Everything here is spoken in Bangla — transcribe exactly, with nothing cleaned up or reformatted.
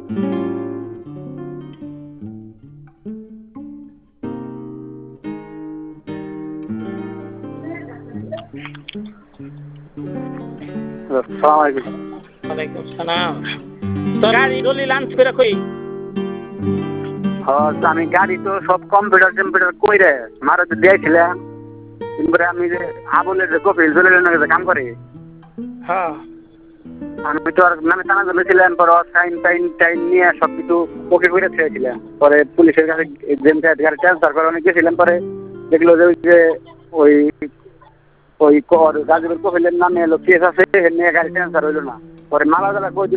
আসসালামু আলাইকুম। ওয়ালাইকুম সালাম। তো গাড়ি ডলি লাঞ্চ করে কই? হ্যাঁ আমি গাড়ি তো সব কম্পিউটার টম্পিউটার কইরে মারা তো দিয়েছিলাম। এরপরে আমি যে আবুলের যে কপিল চলে কাম করে হ্যাঁ আমি তো আর নামে টানা ধরেছিলাম, পরে সাইন টাইন টাইন নিয়ে সব কিছু ওকে করে ছেড়েছিলাম। পরে পুলিশের কাছে গাড়ি ট্রান্সফার করে অনেক গেছিলাম। পরে দেখলো যে ওই যে ওই ওই গাজীপুর কপিলের নামে এলো কেস আছে, নিয়ে গাড়ি ট্রান্সফার হইলো না। পরে মালা দালা কই